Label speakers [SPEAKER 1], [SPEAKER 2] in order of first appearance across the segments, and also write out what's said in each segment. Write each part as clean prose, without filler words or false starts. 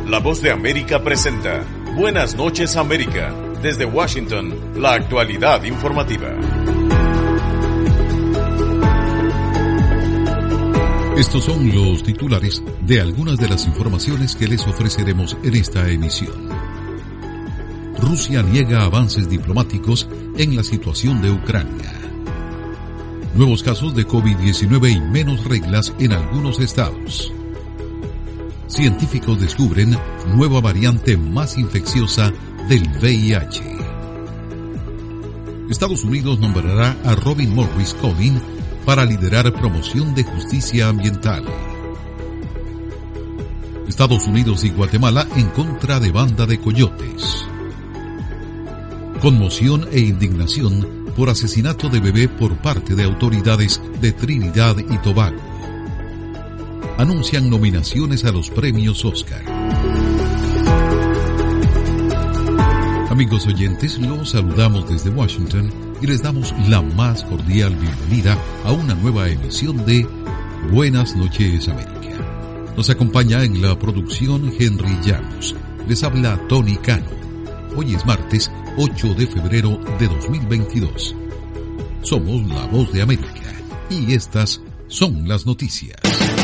[SPEAKER 1] La Voz de América presenta Buenas noches América. Desde Washington, la actualidad informativa.
[SPEAKER 2] Estos son los titulares de algunas de las informaciones que les ofreceremos en esta emisión. Rusia niega avances diplomáticos en la situación de Ucrania. Nuevos casos de COVID-19 y menos reglas en algunos estados. Científicos descubren nueva variante más infecciosa del VIH. Estados Unidos nombrará a Robin Morris Collin para liderar promoción de justicia ambiental. Estados Unidos y Guatemala en contra de banda de coyotes. Conmoción e indignación por asesinato de bebé por parte de autoridades de Trinidad y Tobago. Anuncian nominaciones a los premios Oscar. Amigos oyentes, los saludamos desde Washington y les damos la más cordial bienvenida a una nueva emisión de Buenas noches América. Nos acompaña en la producción Henry Llanos. Les habla Tony Cano. Hoy es martes 8 de febrero de 2022. Somos La Voz de América y estas son las noticias.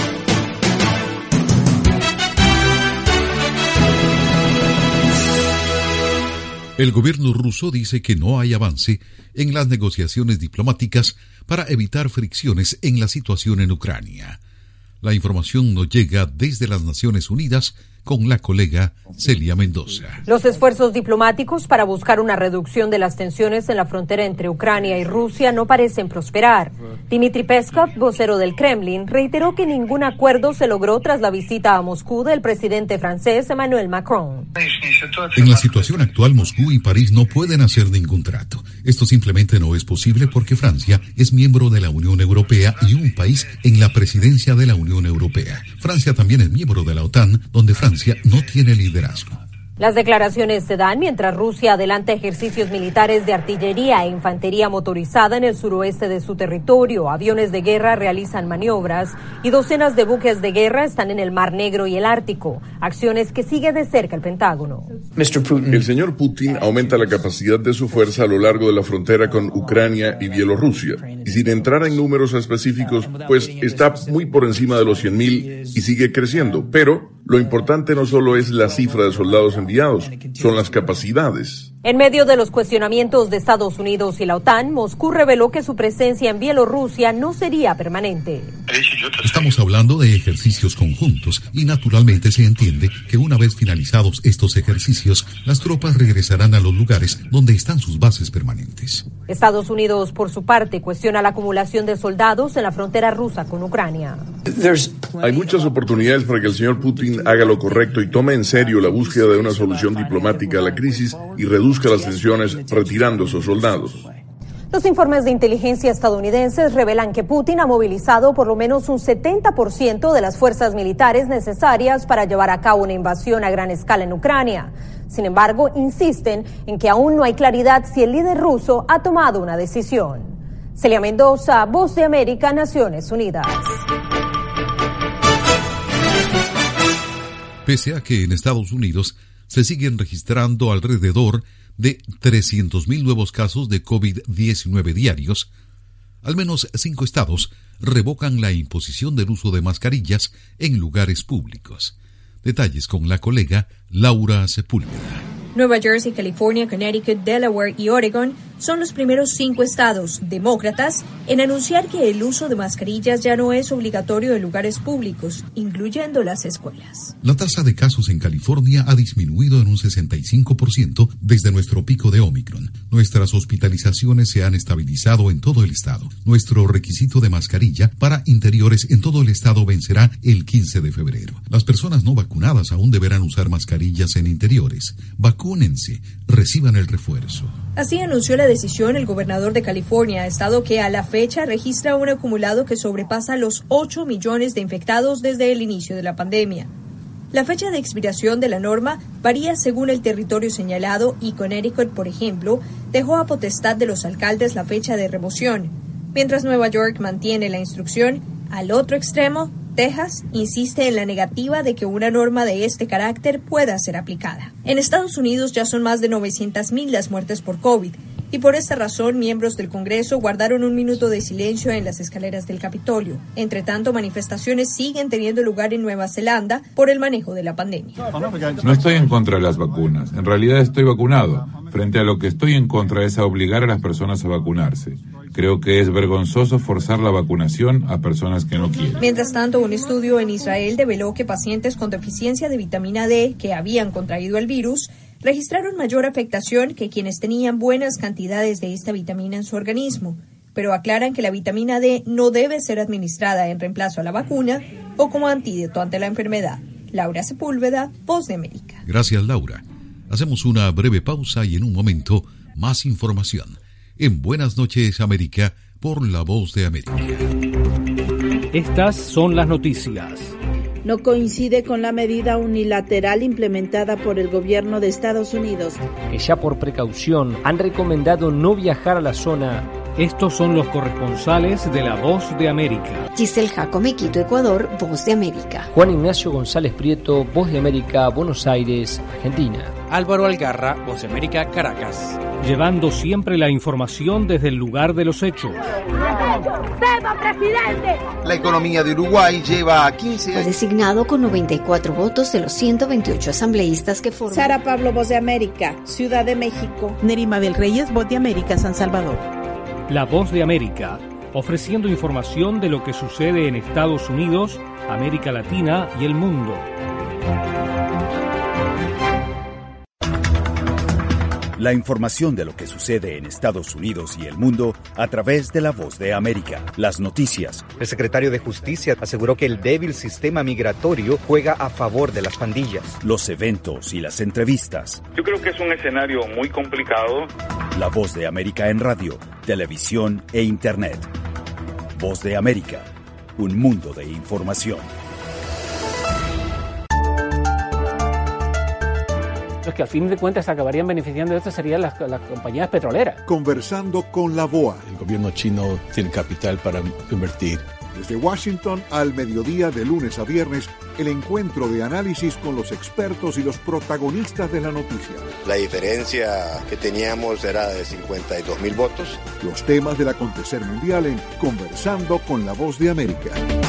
[SPEAKER 2] El gobierno ruso dice que no hay avance en las negociaciones diplomáticas para evitar fricciones en la situación en Ucrania. La información nos llega desde las Naciones Unidas con la colega Celia Mendoza.
[SPEAKER 3] Los esfuerzos diplomáticos para buscar una reducción de las tensiones en la frontera entre Ucrania y Rusia no parecen prosperar. Dmitry Peskov, vocero del Kremlin, reiteró que ningún acuerdo se logró tras la visita a Moscú del presidente francés Emmanuel Macron.
[SPEAKER 2] En la situación actual, Moscú y París no pueden hacer ningún trato. Esto simplemente no es posible porque Francia es miembro de la Unión Europea y un país en la presidencia de la Unión Europea. Francia también es miembro de la OTAN, donde Francia no tiene liderazgo.
[SPEAKER 3] Las declaraciones se dan mientras Rusia adelanta ejercicios militares de artillería e infantería motorizada en el suroeste de su territorio. Aviones de guerra realizan maniobras y docenas de buques de guerra están en el Mar Negro y el Ártico, acciones que sigue de cerca el Pentágono.
[SPEAKER 4] El señor Putin aumenta la capacidad de su fuerza a lo largo de la frontera con Ucrania y Bielorrusia. Y sin entrar en números específicos, pues está muy por encima de los 100,000 y sigue creciendo. Pero lo importante no solo es la cifra de soldados enviados, son las capacidades.
[SPEAKER 3] En medio de los cuestionamientos de Estados Unidos y la OTAN, Moscú reveló que su presencia en Bielorrusia no sería permanente.
[SPEAKER 2] Estamos hablando de ejercicios conjuntos y naturalmente se entiende que una vez finalizados estos ejercicios, las tropas regresarán a los lugares donde están sus bases permanentes.
[SPEAKER 3] Estados Unidos, por su parte, cuestiona la acumulación de soldados en la frontera rusa con Ucrania.
[SPEAKER 4] Hay muchas oportunidades para que el señor Putin haga lo correcto y tome en serio la búsqueda de una solución diplomática a la crisis y reduzca las tensiones retirando a sus soldados.
[SPEAKER 3] Los informes de inteligencia estadounidenses revelan que Putin ha movilizado por lo menos un 70% de las fuerzas militares necesarias para llevar a cabo una invasión a gran escala en Ucrania. Sin embargo, insisten en que aún no hay claridad si el líder ruso ha tomado una decisión. Celia Mendoza, Voz de América, Naciones Unidas.
[SPEAKER 2] Pese a que en Estados Unidos se siguen registrando alrededor de 300,000 nuevos casos de COVID-19 diarios, al menos 5 estados revocan la imposición del uso de mascarillas en lugares públicos. Detalles con la colega Laura Sepúlveda.
[SPEAKER 5] Nueva Jersey, California, Connecticut, Delaware y Oregon son los primeros 5 estados demócratas en anunciar que el uso de mascarillas ya no es obligatorio en lugares públicos, incluyendo las escuelas.
[SPEAKER 2] La tasa de casos en California ha disminuido en un 65% desde nuestro pico de Omicron. Nuestras hospitalizaciones se han estabilizado en todo el estado. Nuestro requisito de mascarilla para interiores en todo el estado vencerá el 15 de febrero. Las personas no vacunadas aún deberán usar mascarillas en interiores. Vacúnense, reciban el refuerzo.
[SPEAKER 5] Así anunció la decisión el gobernador de California, estado que a la fecha registra un acumulado que sobrepasa los 8 millones de infectados desde el inicio de la pandemia. La fecha de expiración de la norma varía según el territorio señalado y Connecticut, por ejemplo, dejó a potestad de los alcaldes la fecha de remoción, mientras Nueva York mantiene la instrucción. Al otro extremo, Texas insiste en la negativa de que una norma de este carácter pueda ser aplicada. En Estados Unidos ya son más de 900,000 las muertes por COVID y por esta razón miembros del Congreso guardaron un minuto de silencio en las escaleras del Capitolio. Entre tanto, manifestaciones siguen teniendo lugar en Nueva Zelanda por el manejo de la pandemia.
[SPEAKER 6] No estoy en contra de las vacunas. En realidad estoy vacunado. Frente a lo que estoy en contra es a obligar a las personas a vacunarse. Creo que es vergonzoso forzar la vacunación a personas que no quieren.
[SPEAKER 5] Mientras tanto, un estudio en Israel develó que pacientes con deficiencia de vitamina D que habían contraído el virus registraron mayor afectación que quienes tenían buenas cantidades de esta vitamina en su organismo, pero aclaran que la vitamina D no debe ser administrada en reemplazo a la vacuna o como antídoto ante la enfermedad. Laura Sepúlveda, Voz de América.
[SPEAKER 2] Gracias, Laura. Hacemos una breve pausa y en un momento más información en Buenas noches América por La Voz de América.
[SPEAKER 7] Estas son las noticias.
[SPEAKER 8] No coincide con la medida unilateral implementada por el gobierno de Estados Unidos,
[SPEAKER 7] que ya por precaución han recomendado no viajar a la zona. Estos son los corresponsales de La Voz de América.
[SPEAKER 9] Giselle Jacome, Quito, Ecuador, Voz de América.
[SPEAKER 7] Juan Ignacio González Prieto, Voz de América, Buenos Aires, Argentina.
[SPEAKER 10] Álvaro Algarra, Voz de América, Caracas.
[SPEAKER 7] Llevando siempre la información desde el lugar de los hechos.
[SPEAKER 11] ¡Viva presidente!
[SPEAKER 12] La economía de Uruguay lleva a 15 años.
[SPEAKER 9] Fue designado con 94 votos de los 128 asambleístas que forman.
[SPEAKER 8] Sara Pablo, Voz de América, Ciudad de México.
[SPEAKER 13] Nerima del Reyes, Voz de América, San Salvador.
[SPEAKER 7] La Voz de América, ofreciendo información de lo que sucede en Estados Unidos, América Latina y el mundo.
[SPEAKER 14] La información de lo que sucede en Estados Unidos y el mundo a través de La Voz de América. Las noticias.
[SPEAKER 15] El secretario de Justicia aseguró que el débil sistema migratorio juega a favor de las pandillas.
[SPEAKER 14] Los eventos y las entrevistas.
[SPEAKER 16] Yo creo que es un escenario muy complicado.
[SPEAKER 14] La Voz de América en radio, televisión e internet. Voz de América, un mundo de información.
[SPEAKER 17] Los que al fin de cuentas acabarían beneficiando de esto serían las compañías petroleras.
[SPEAKER 18] Conversando con la BOA.
[SPEAKER 19] El gobierno chino tiene capital para invertir.
[SPEAKER 18] Desde Washington al mediodía de lunes a viernes, el encuentro de análisis con los expertos y los protagonistas de la noticia.
[SPEAKER 20] La diferencia que teníamos era de 52,000 votos.
[SPEAKER 18] Los temas del acontecer mundial en Conversando con la Voz de América.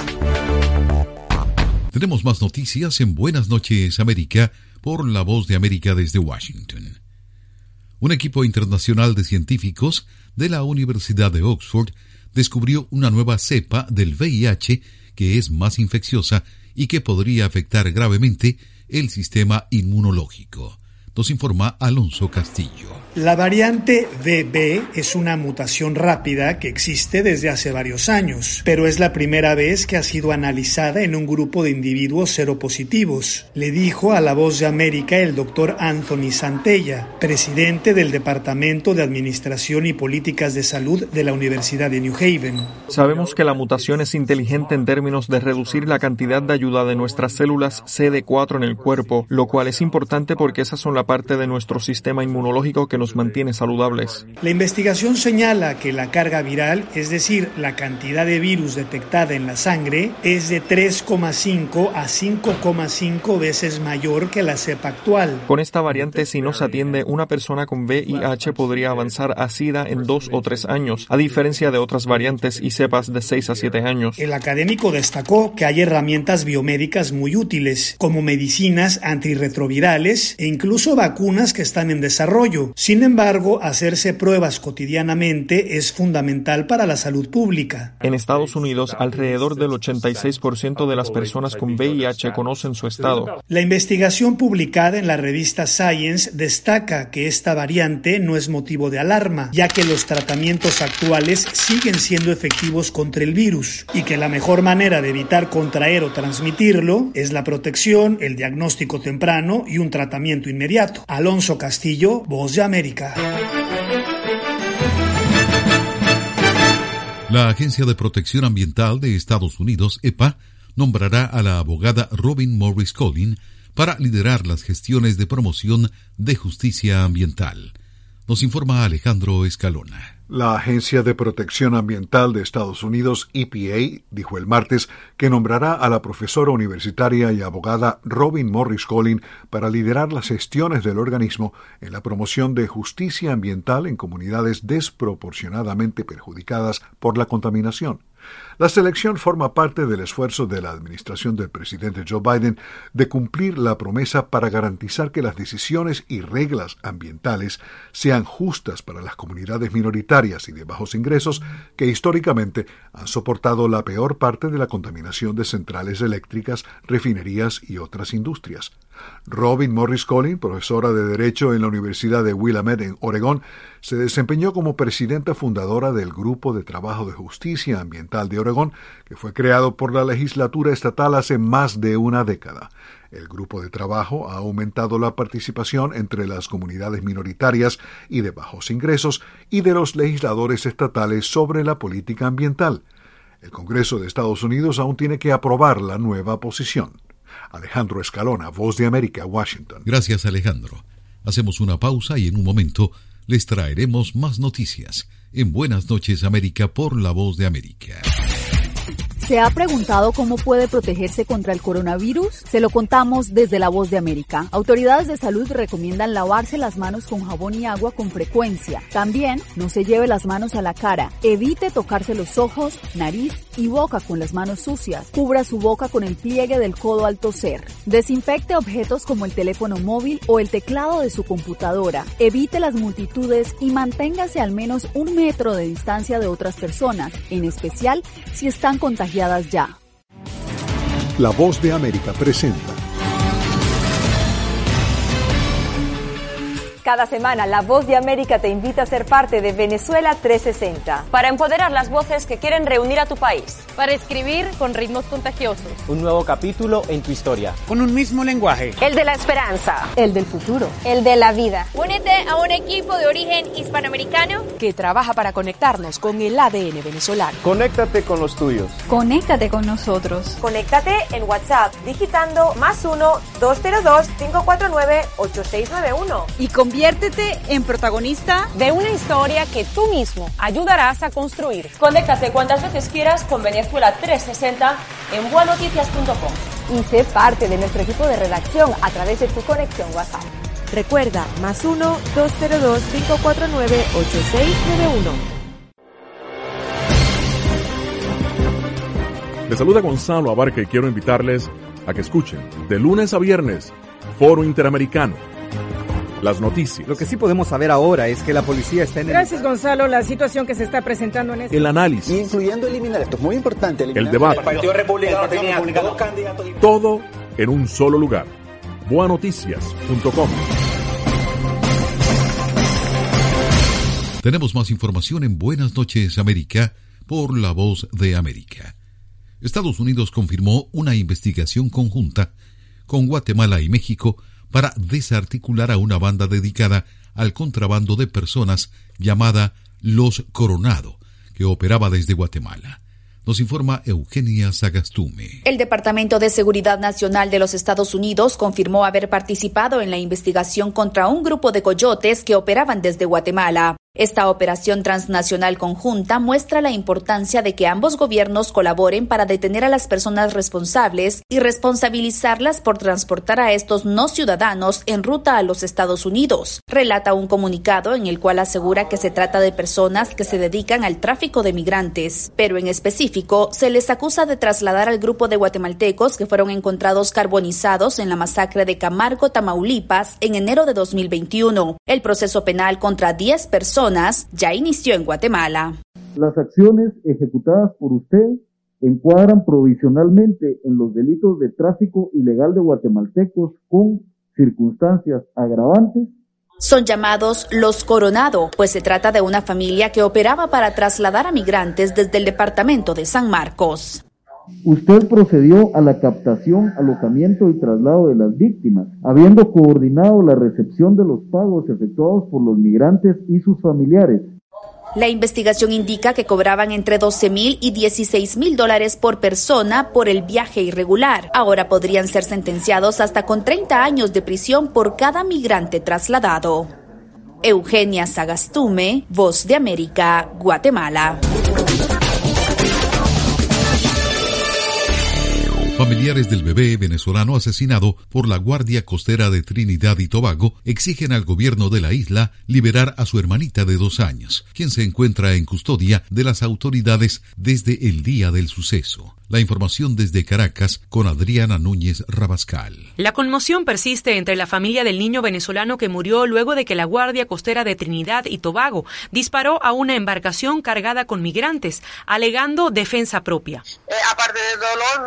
[SPEAKER 2] Tenemos más noticias en Buenas noches América por La Voz de América desde Washington. Un equipo internacional de científicos de la Universidad de Oxford descubrió una nueva cepa del VIH que es más infecciosa y que podría afectar gravemente el sistema inmunológico. Nos informa Alonso Castillo.
[SPEAKER 21] La variante VB es una mutación rápida que existe desde hace varios años, pero es la primera vez que ha sido analizada en un grupo de individuos seropositivos, le dijo a La Voz de América el doctor Anthony Santella, presidente del Departamento de Administración y Políticas de Salud de la Universidad de New Haven.
[SPEAKER 22] Sabemos que la mutación es inteligente en términos de reducir la cantidad de ayuda de nuestras células CD4 en el cuerpo, lo cual es importante porque esas son la parte de nuestro sistema inmunológico que nos mantiene saludables.
[SPEAKER 21] La investigación señala que la carga viral, es decir, la cantidad de virus detectada en la sangre, es de 3,5 a 5,5 veces mayor que la cepa actual.
[SPEAKER 22] Con esta variante, si no se atiende, una persona con VIH podría avanzar a SIDA en 2 o 3 años, a diferencia de otras variantes y cepas de 6 a 7 años.
[SPEAKER 21] El académico destacó que hay herramientas biomédicas muy útiles, como medicinas antirretrovirales e incluso vacunas que están en desarrollo. Sin embargo, hacerse pruebas cotidianamente es fundamental para la salud pública.
[SPEAKER 22] En Estados Unidos, alrededor del 86% de las personas con VIH conocen su estado.
[SPEAKER 21] La investigación publicada en la revista Science destaca que esta variante no es motivo de alarma, ya que los tratamientos actuales siguen siendo efectivos contra el virus y que la mejor manera de evitar contraer o transmitirlo es la protección, el diagnóstico temprano y un tratamiento inmediato. Alonso Castillo, Voz de América.
[SPEAKER 2] La Agencia de Protección Ambiental de Estados Unidos, EPA, nombrará a la abogada Robin Morris Collin para liderar las gestiones de promoción de justicia ambiental. Nos informa Alejandro Escalona.
[SPEAKER 18] La Agencia de Protección Ambiental de Estados Unidos, EPA, dijo el martes que nombrará a la profesora universitaria y abogada Robin Morris Collin para liderar las gestiones del organismo en la promoción de justicia ambiental en comunidades desproporcionadamente perjudicadas por la contaminación. La selección forma parte del esfuerzo de la administración del presidente Joe Biden de cumplir la promesa para garantizar que las decisiones y reglas ambientales sean justas para las comunidades minoritarias y de bajos ingresos que históricamente han soportado la peor parte de la contaminación de centrales eléctricas, refinerías y otras industrias. Robin Morris Collin, profesora de Derecho en la Universidad de Willamette en Oregón, se desempeñó como presidenta fundadora del Grupo de Trabajo de Justicia Ambiental de Oregón, que fue creado por la legislatura estatal hace más de una década. El grupo de trabajo ha aumentado la participación entre las comunidades minoritarias y de bajos ingresos y de los legisladores estatales sobre la política ambiental. El Congreso de Estados Unidos aún tiene que aprobar la nueva posición. Alejandro Escalona, Voz de América, Washington.
[SPEAKER 2] Gracias, Alejandro. Hacemos una pausa y en un momento les traeremos más noticias en Buenas noches, América por La Voz de América.
[SPEAKER 1] ¿Se ha preguntado cómo puede protegerse contra el coronavirus? Se lo contamos desde La Voz de América. Autoridades de salud recomiendan lavarse las manos con jabón y agua con frecuencia. También no se lleve las manos a la cara. Evite tocarse los ojos, nariz y boca con las manos sucias. Cubra su boca con el pliegue del codo al toser. Desinfecte objetos como el teléfono móvil o el teclado de su computadora. Evite las multitudes y manténgase al menos 1 metro de distancia de otras personas, en especial si están contagiadas ya.
[SPEAKER 18] La Voz de América presenta.
[SPEAKER 3] Cada semana, La Voz de América te invita a ser parte de Venezuela 360.
[SPEAKER 4] Para empoderar las voces que quieren reunir a tu país.
[SPEAKER 23] Para escribir con ritmos contagiosos.
[SPEAKER 10] Un nuevo capítulo en tu historia.
[SPEAKER 24] Con un mismo lenguaje.
[SPEAKER 4] El de la esperanza.
[SPEAKER 3] El del futuro.
[SPEAKER 23] El de la vida.
[SPEAKER 25] Únete a un equipo de origen hispanoamericano
[SPEAKER 26] que trabaja para conectarnos con el ADN venezolano.
[SPEAKER 27] Conéctate con los tuyos.
[SPEAKER 28] Conéctate con nosotros.
[SPEAKER 3] Conéctate en WhatsApp digitando +1 202 549 8691.
[SPEAKER 28] Y conviértete en protagonista
[SPEAKER 4] de una historia que tú mismo ayudarás a construir. Conéctate cuantas veces quieras con Venezuela 360 en buenoticias.com.
[SPEAKER 3] Y sé parte de nuestro equipo de redacción a través de tu conexión WhatsApp.
[SPEAKER 28] Recuerda, +1 202 549 8691.
[SPEAKER 29] Les saluda Gonzalo Abarca y quiero invitarles a que escuchen de lunes a viernes Foro Interamericano. Las noticias.
[SPEAKER 15] Lo que sí podemos saber ahora es que la policía está en
[SPEAKER 30] Gracias, Gonzalo. La situación que se está presentando en este...
[SPEAKER 29] El análisis.
[SPEAKER 31] Incluyendo eliminar, esto es muy importante.
[SPEAKER 29] El debate.
[SPEAKER 31] El Partido Republicano tenía 2 candidatos.
[SPEAKER 29] Todo en un solo lugar. Buenoticias.com.
[SPEAKER 2] Tenemos más información en Buenas noches, América por La Voz de América. Estados Unidos confirmó una investigación conjunta con Guatemala y México para desarticular a una banda dedicada al contrabando de personas llamada Los Coronado, que operaba desde Guatemala. Nos informa Eugenia Sagastume.
[SPEAKER 32] El Departamento de Seguridad Nacional de los Estados Unidos confirmó haber participado en la investigación contra un grupo de coyotes que operaban desde Guatemala. Esta operación transnacional conjunta muestra la importancia de que ambos gobiernos colaboren para detener a las personas responsables y responsabilizarlas por transportar a estos no ciudadanos en ruta a los Estados Unidos, relata un comunicado en el cual asegura que se trata de personas que se dedican al tráfico de migrantes, pero en específico se les acusa de trasladar al grupo de guatemaltecos que fueron encontrados carbonizados en la masacre de Camargo, Tamaulipas, en enero de 2021. El proceso penal contra 10 personas ya inició en Guatemala.
[SPEAKER 33] Las acciones ejecutadas por usted encuadran provisionalmente en los delitos de tráfico ilegal de guatemaltecos con circunstancias agravantes.
[SPEAKER 32] Son llamados Los Coronado, pues se trata de una familia que operaba para trasladar a migrantes desde el departamento de San Marcos.
[SPEAKER 33] Usted procedió a la captación, alojamiento y traslado de las víctimas, habiendo coordinado la recepción de los pagos efectuados por los migrantes y sus familiares.
[SPEAKER 32] La investigación indica que cobraban entre $12,000 y $16,000 por persona por el viaje irregular. Ahora podrían ser sentenciados hasta con 30 años de prisión por cada migrante trasladado. Eugenia Sagastume, Voz de América, Guatemala.
[SPEAKER 2] Familiares del bebé venezolano asesinado por la Guardia Costera de Trinidad y Tobago exigen al gobierno de la isla liberar a su hermanita de 2 años, quien se encuentra en custodia de las autoridades desde el día del suceso. La información desde Caracas con Adriana Núñez Rabascal.
[SPEAKER 5] La conmoción persiste entre la familia del niño venezolano que murió luego de que la Guardia Costera de Trinidad y Tobago disparó a una embarcación cargada con migrantes, alegando defensa propia.
[SPEAKER 6] Aparte de dolor,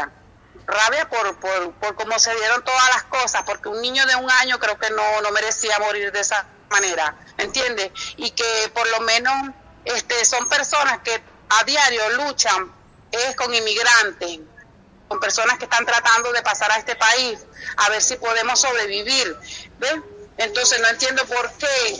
[SPEAKER 6] rabia por cómo se dieron todas las cosas, porque un niño de 1 año creo que no merecía morir de esa manera, ¿entiendes? Y que por lo menos son personas que a diario luchan con inmigrantes, con personas que están tratando de pasar a este país, a ver si podemos sobrevivir, ¿ves? Entonces no entiendo por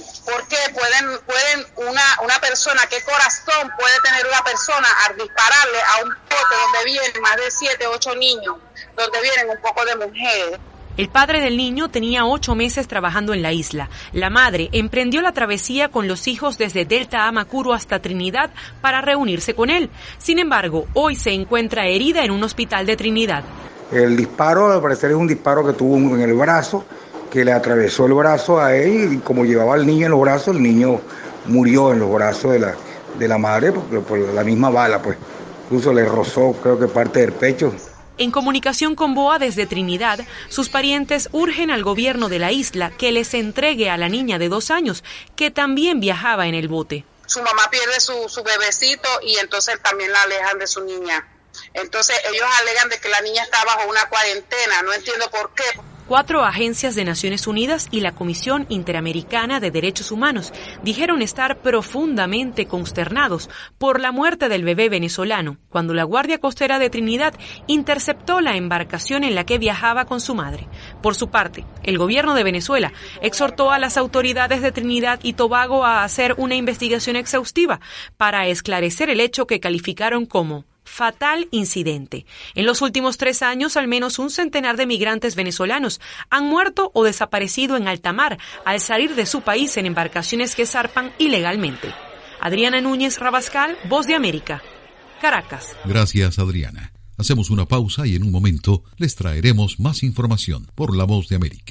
[SPEAKER 6] qué pueden una persona, qué corazón puede tener una persona al dispararle a un bote donde vienen más de 7, 8 niños, donde vienen un poco de mujeres.
[SPEAKER 5] El padre del niño tenía 8 meses trabajando en la isla. La madre emprendió la travesía con los hijos desde Delta Amacuro hasta Trinidad para reunirse con él. Sin embargo, hoy se encuentra herida en un hospital de Trinidad.
[SPEAKER 7] El disparo, al parecer, es un disparo que tuvo en el brazo, que le atravesó el brazo a él, y como llevaba al niño en los brazos, el niño murió en los brazos de la madre por la misma bala, pues. Incluso le rozó, creo que parte del pecho.
[SPEAKER 5] En comunicación con BOA desde Trinidad, sus parientes urgen al gobierno de la isla que les entregue a la niña de 2 años, que también viajaba en el bote.
[SPEAKER 6] Su mamá pierde su bebecito y entonces también la alejan de su niña. Entonces ellos alegan de que la niña está bajo una cuarentena, no entiendo por qué.
[SPEAKER 5] 4 agencias de Naciones Unidas y la Comisión Interamericana de Derechos Humanos dijeron estar profundamente consternados por la muerte del bebé venezolano, cuando la Guardia Costera de Trinidad interceptó la embarcación en la que viajaba con su madre. Por su parte, el gobierno de Venezuela exhortó a las autoridades de Trinidad y Tobago a hacer una investigación exhaustiva para esclarecer el hecho que calificaron como fatal incidente. En los últimos 3 años, al menos 1 centenar de migrantes venezolanos han muerto o desaparecido en alta mar al salir de su país en embarcaciones que zarpan ilegalmente. Adriana Núñez Rabascal, Voz de América, Caracas.
[SPEAKER 2] Gracias, Adriana. Hacemos una pausa y en un momento les traeremos más información por La Voz de América.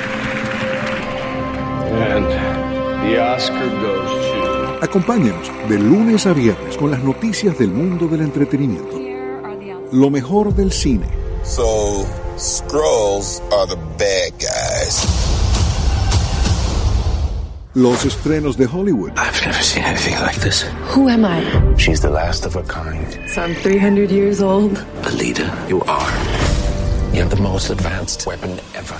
[SPEAKER 8] And the Oscar goes to...
[SPEAKER 18] Acompáñenos de lunes a viernes con las noticias del mundo del entretenimiento. Lo mejor del cine.
[SPEAKER 9] So, Skrulls are the bad guys.
[SPEAKER 18] Los estrenos de Hollywood.
[SPEAKER 11] I've never seen anything like this.
[SPEAKER 12] Who am I?
[SPEAKER 11] She's the last of her kind.
[SPEAKER 12] So I'm 300 years old.
[SPEAKER 11] Alita, you are. You have the most advanced weapon ever.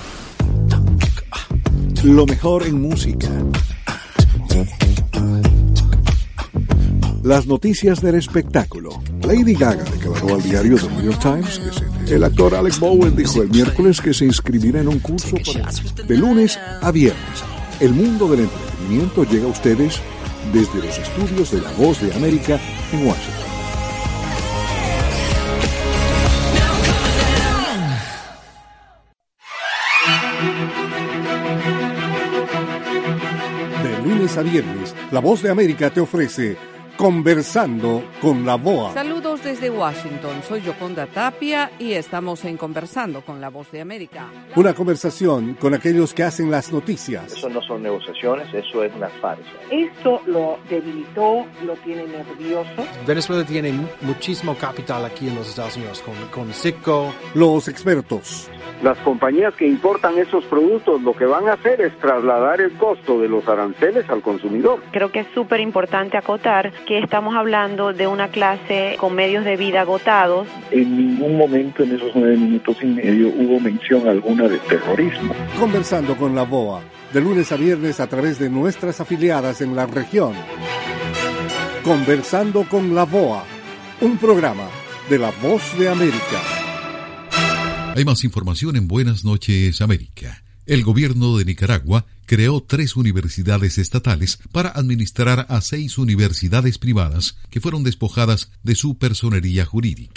[SPEAKER 18] Lo mejor en música. Las noticias del espectáculo. Lady Gaga declaró al diario The New York Times que el actor Alec Bowen dijo el miércoles que se inscribirá en un curso de lunes a viernes. El mundo del entretenimiento llega a ustedes desde los estudios de La Voz de América en Washington. De lunes a viernes, La Voz de América te ofrece Conversando con la BOA.
[SPEAKER 13] Saludos desde Washington, soy Yoconda Tapia y estamos en Conversando con la Voz de América.
[SPEAKER 18] Una conversación con aquellos que hacen las noticias.
[SPEAKER 14] Eso no son negociaciones, eso es una farsa.
[SPEAKER 16] Esto lo debilitó, lo tiene nervioso.
[SPEAKER 17] Venezuela tiene muchísimo capital aquí en los Estados Unidos, con Citgo.
[SPEAKER 18] Los expertos.
[SPEAKER 24] Las compañías que importan esos productos lo que van a hacer es trasladar el costo de los aranceles al consumidor.
[SPEAKER 27] Creo que es súper importante acotar que estamos hablando de una clase con medios de vida agotados.
[SPEAKER 34] En ningún momento en esos 9 minutos y medio hubo mención alguna de terrorismo.
[SPEAKER 18] Conversando con la BOA, de lunes a viernes a través de nuestras afiliadas en la región. Conversando con la BOA, un programa de La Voz de América.
[SPEAKER 2] Hay más información en Buenas Noches América. El gobierno de Nicaragua creó 3 universidades estatales para administrar a 6 universidades privadas que fueron despojadas de su personería jurídica.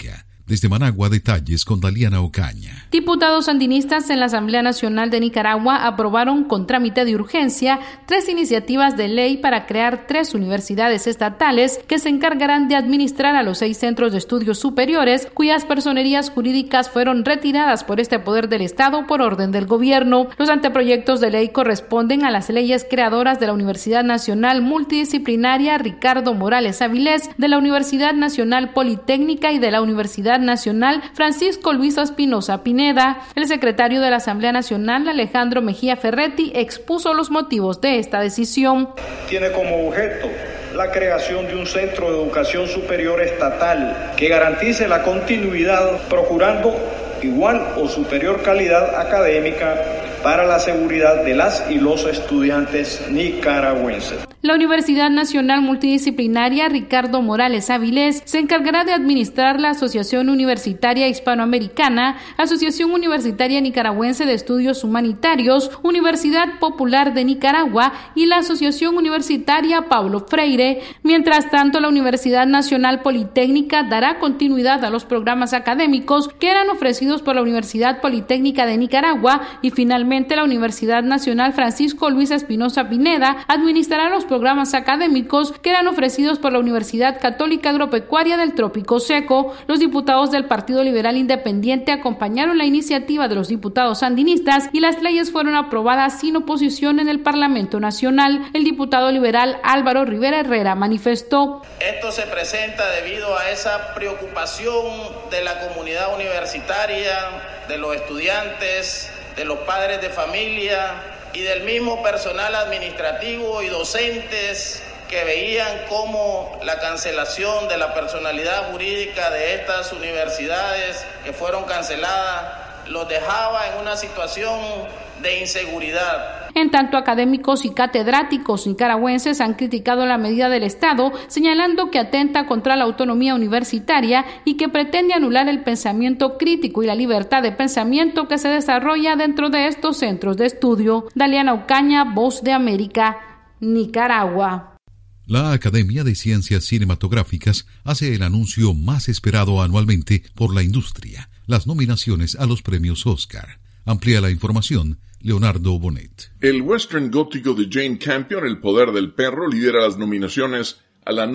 [SPEAKER 2] Desde Managua, detalles con Daliana Ocaña.
[SPEAKER 1] Diputados sandinistas en la Asamblea Nacional de Nicaragua aprobaron con trámite de urgencia 3 iniciativas de ley para crear 3 universidades estatales que se encargarán de administrar a los 6 centros de estudios superiores cuyas personerías jurídicas fueron retiradas por este poder del Estado por orden del gobierno. Los anteproyectos de ley corresponden a las leyes creadoras de la Universidad Nacional Multidisciplinaria Ricardo Morales Avilés, de la Universidad Nacional Politécnica y de la Universidad Nacional Francisco Luis Espinosa Pineda. El secretario de la Asamblea Nacional, Alejandro Mejía Ferretti, expuso los motivos de esta decisión.
[SPEAKER 3] Tiene como objeto la creación de un centro de educación superior estatal que garantice la continuidad, procurando igual o superior calidad académica para la seguridad de las y los estudiantes nicaragüenses.
[SPEAKER 1] La Universidad Nacional Multidisciplinaria Ricardo Morales Avilés se encargará de administrar la Asociación Universitaria Hispanoamericana, Asociación Universitaria Nicaragüense de Estudios Humanitarios, Universidad Popular de Nicaragua y la Asociación Universitaria Paulo Freire. Mientras tanto, la Universidad Nacional Politécnica dará continuidad a los programas académicos que eran ofrecidos por la Universidad Politécnica de Nicaragua y finalmente la Universidad Nacional Francisco Luis Espinosa Pineda administrará los programas académicos que eran ofrecidos por la Universidad Católica Agropecuaria del Trópico Seco. Los diputados del Partido Liberal Independiente acompañaron la iniciativa de los diputados sandinistas y las leyes fueron aprobadas sin oposición en el Parlamento Nacional. El diputado liberal Álvaro Rivera Herrera manifestó:
[SPEAKER 4] esto se presenta debido a esa preocupación de la comunidad universitaria, de los estudiantes, de los padres de familia y del mismo personal administrativo y docentes que veían cómo la cancelación de la personalidad jurídica de estas universidades que fueron canceladas los dejaba en una situación de inseguridad.
[SPEAKER 1] En tanto, académicos y catedráticos nicaragüenses han criticado la medida del Estado, señalando que atenta contra la autonomía universitaria y que pretende anular el pensamiento crítico y la libertad de pensamiento que se desarrolla dentro de estos centros de estudio. Daliana Ocaña, Voz de América, Nicaragua.
[SPEAKER 2] La Academia de Ciencias Cinematográficas hace el anuncio más esperado anualmente por la industria, las nominaciones a los premios Oscar. Amplía la información Leonardo Bonet.
[SPEAKER 10] El western gótico de Jane Campion, El poder del perro, lidera las nominaciones a la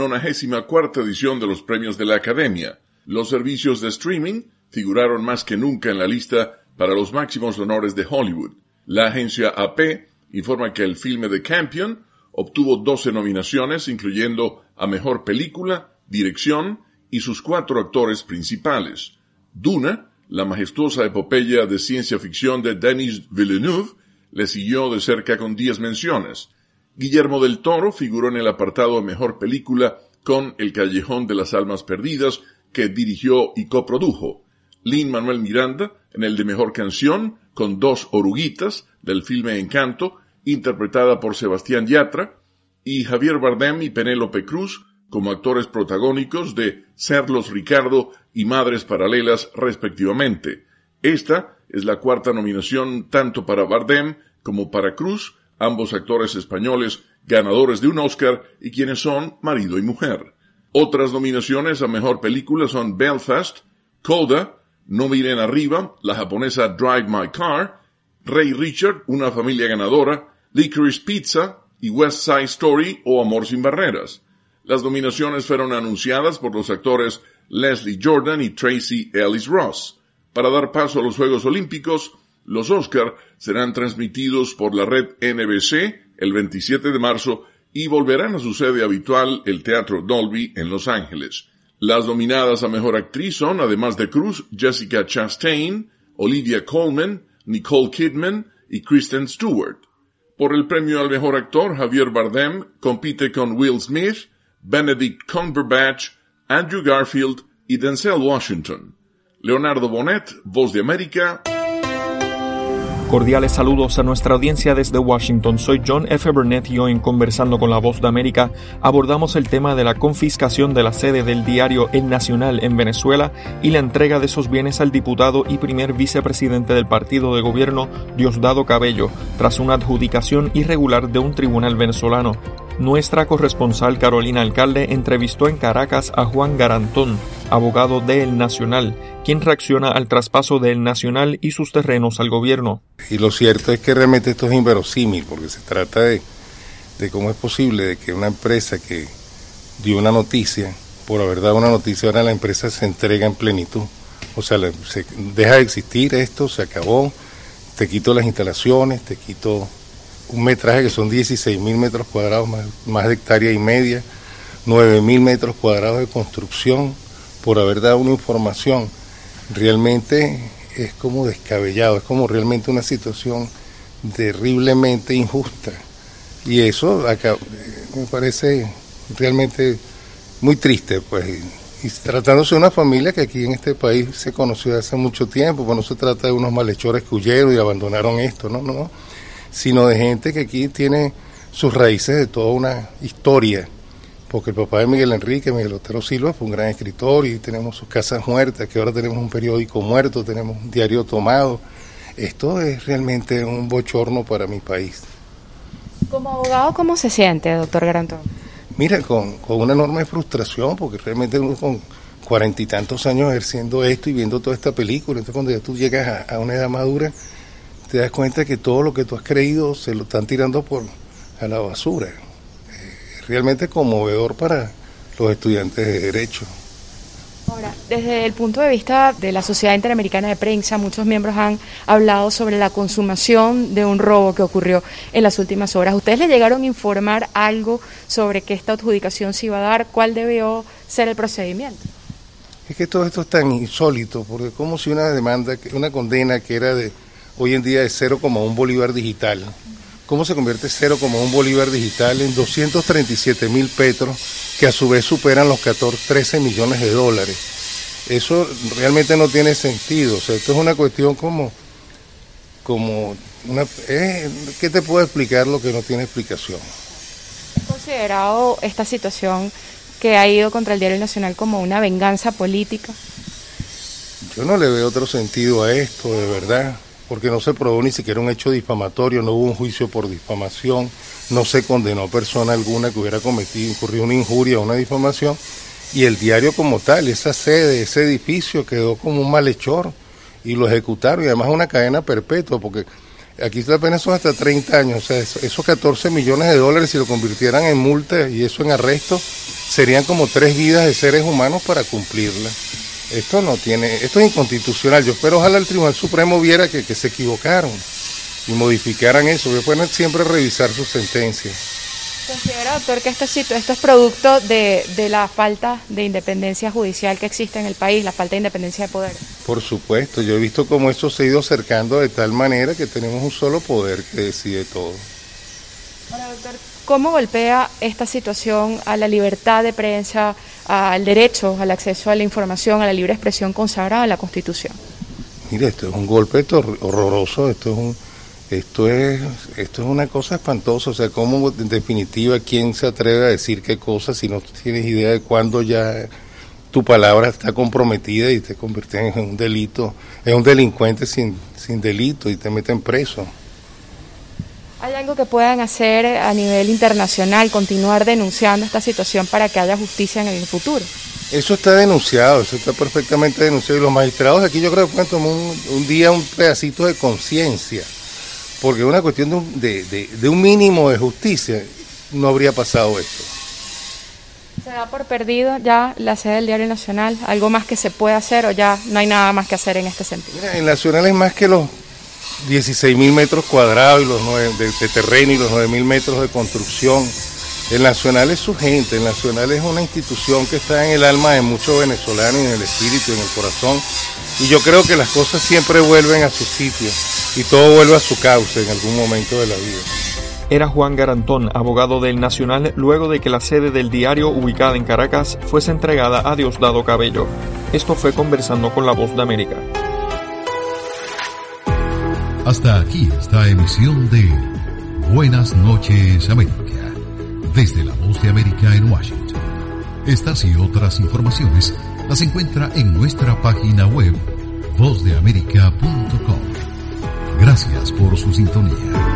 [SPEAKER 10] 94ª edición de los premios de la Academia. Los servicios de streaming figuraron más que nunca en la lista para los máximos honores de Hollywood. La agencia AP informa que el filme de Campion obtuvo 12 nominaciones, incluyendo a Mejor Película, Dirección y sus 4 actores principales. Duna, la majestuosa epopeya de ciencia ficción de Denis Villeneuve, le siguió de cerca con 10 menciones. Guillermo del Toro figuró en el apartado de Mejor Película con El Callejón de las Almas Perdidas, que dirigió y coprodujo. Lin-Manuel Miranda en el de Mejor Canción, con 2 oruguitas, del filme Encanto, interpretada por Sebastián Yatra, y Javier Bardem y Penélope Cruz como actores protagónicos de Serlos Ricardo y Madres Paralelas, respectivamente. Esta es la 4ª nominación tanto para Bardem como para Cruz, ambos actores españoles ganadores de un Oscar y quienes son marido y mujer. Otras nominaciones a Mejor Película son Belfast, Coda, No miren arriba, la japonesa Drive My Car, Ray Richard, Una familia ganadora, Licorice Pizza y West Side Story o Amor sin barreras. Las nominaciones fueron anunciadas por los actores Leslie Jordan y Tracy Ellis Ross. Para dar paso a los Juegos Olímpicos, los Oscar serán transmitidos por la red NBC el 27 de marzo y volverán a su sede habitual, el Teatro Dolby, en Los Ángeles. Las nominadas a Mejor Actriz son, además de Cruz, Jessica Chastain, Olivia Colman, Nicole Kidman y Kristen Stewart. Por el premio al Mejor Actor, Javier Bardem compite con Will Smith, Benedict Cumberbatch, Andrew Garfield y Denzel Washington. Leonardo Bonet, Voz de América.
[SPEAKER 15] Cordiales saludos a nuestra audiencia desde Washington. Soy John F. Burnett y hoy en Conversando con la Voz de América abordamos el tema de la confiscación de la sede del diario El Nacional en Venezuela y la entrega de esos bienes al diputado y primer vicepresidente del partido de gobierno, Diosdado Cabello, tras una adjudicación irregular de un tribunal venezolano. Nuestra corresponsal Carolina Alcalde entrevistó en Caracas a Juan Garantón, abogado de El Nacional, quien reacciona al traspaso de El Nacional y sus terrenos al gobierno.
[SPEAKER 7] Y lo cierto es que realmente esto es inverosímil, porque se trata de cómo es posible de que una empresa que dio una noticia, por haber dado una noticia, ahora la empresa se entrega en plenitud. O sea, se deja de existir esto, se acabó, te quito las instalaciones, te quito un metraje que son 16.000 metros cuadrados, más de hectárea y media, 9.000 metros cuadrados de construcción, por haber dado una información. Realmente es como descabellado, es como realmente una situación terriblemente injusta. Y eso acá, me parece realmente muy triste, pues. Y tratándose de una familia que aquí en este país se conoció hace mucho tiempo, pues no se trata de unos malhechores que huyeron y abandonaron esto, no, sino de gente que aquí tiene sus raíces de toda una historia, porque el papá de Miguel Enrique, Miguel Otero Silva, fue un gran escritor y tenemos sus casas muertas, que ahora tenemos un periódico muerto, tenemos un diario tomado. Esto es realmente un bochorno para mi país.
[SPEAKER 27] Como abogado, ¿cómo se siente, doctor Garantón?
[SPEAKER 7] Mira, con una enorme frustración, porque realmente uno con 40 y tantos años ejerciendo esto y viendo toda esta película, entonces cuando ya tú llegas a una edad madura, te das cuenta que todo lo que tú has creído se lo están tirando a la basura. Es realmente conmovedor para los estudiantes de Derecho.
[SPEAKER 27] Ahora, desde el punto de vista de la Sociedad Interamericana de Prensa, muchos miembros han hablado sobre la consumación de un robo que ocurrió en las últimas horas. ¿Ustedes le llegaron a informar algo sobre que esta adjudicación se iba a dar? ¿Cuál debió ser el procedimiento?
[SPEAKER 7] Es que todo esto es tan insólito, porque como si una condena que era de hoy en día de 0,1 bolívar digital, ¿cómo se convierte 0,1 bolívar digital en 237.000 petros, que a su vez superan los 13 millones de dólares? Eso realmente no tiene sentido. O sea, esto es una cuestión ¿qué te puedo explicar lo que no tiene explicación?
[SPEAKER 27] ¿Has considerado esta situación que ha ido contra el Diario Nacional como una venganza política?
[SPEAKER 7] Yo no le veo otro sentido a esto, de verdad, porque no se probó ni siquiera un hecho difamatorio, no hubo un juicio por difamación, no se condenó a persona alguna que hubiera incurrido una injuria o una difamación, y el diario como tal, esa sede, ese edificio quedó como un malhechor, y lo ejecutaron, y además una cadena perpetua, porque aquí apenas son hasta 30 años, o sea, esos 14 millones de dólares, si lo convirtieran en multa y eso en arresto, serían como 3 vidas de seres humanos para cumplirla. Esto es inconstitucional. Yo espero ojalá el Tribunal Supremo viera que se equivocaron y modificaran eso, que pueden siempre revisar sus sentencias.
[SPEAKER 27] ¿Considera, doctor, que esto es producto de la falta de independencia judicial que existe en el país, la falta de independencia de poder?
[SPEAKER 7] Por supuesto, yo he visto cómo eso se ha ido acercando de tal manera que tenemos un solo poder que decide todo.
[SPEAKER 27] Ahora, doctor, ¿cómo golpea esta situación a la libertad de prensa, al derecho, al acceso a la información, a la libre expresión consagrada en la Constitución?
[SPEAKER 7] Mire, esto es un golpe horroroso, esto es una cosa espantosa, o sea, cómo en definitiva, ¿quién se atreve a decir qué cosa si no tienes idea de cuándo ya tu palabra está comprometida y te convierte en un delito, en un delincuente sin delito y te meten preso?
[SPEAKER 27] ¿Hay algo que puedan hacer a nivel internacional, continuar denunciando esta situación para que haya justicia en el futuro?
[SPEAKER 7] Eso está denunciado, eso está perfectamente denunciado, y los magistrados aquí yo creo que pueden tomar un día un pedacito de conciencia, porque es una cuestión de un mínimo de justicia, no habría pasado esto.
[SPEAKER 27] ¿Se da por perdido ya la sede del Diario Nacional? ¿Algo más que se puede hacer o ya no hay nada más que hacer en este sentido?
[SPEAKER 7] Mira, el Nacional es más que los 16.000 metros cuadrados y los de terreno y los 9.000 metros de construcción. El Nacional es su gente, el Nacional es una institución que está en el alma de muchos venezolanos y en el espíritu y en el corazón. Y yo creo que las cosas siempre vuelven a su sitio y todo vuelve a su cauce en algún momento de la vida.
[SPEAKER 15] Era Juan Garantón, abogado del Nacional, luego de que la sede del diario, ubicada en Caracas, fuese entregada a Diosdado Cabello. Esto fue Conversando con La Voz de América.
[SPEAKER 2] Hasta aquí esta emisión de Buenas noches América, desde La Voz de América en Washington. Estas y otras informaciones las encuentra en nuestra página web vozdeamerica.com. Gracias por su sintonía.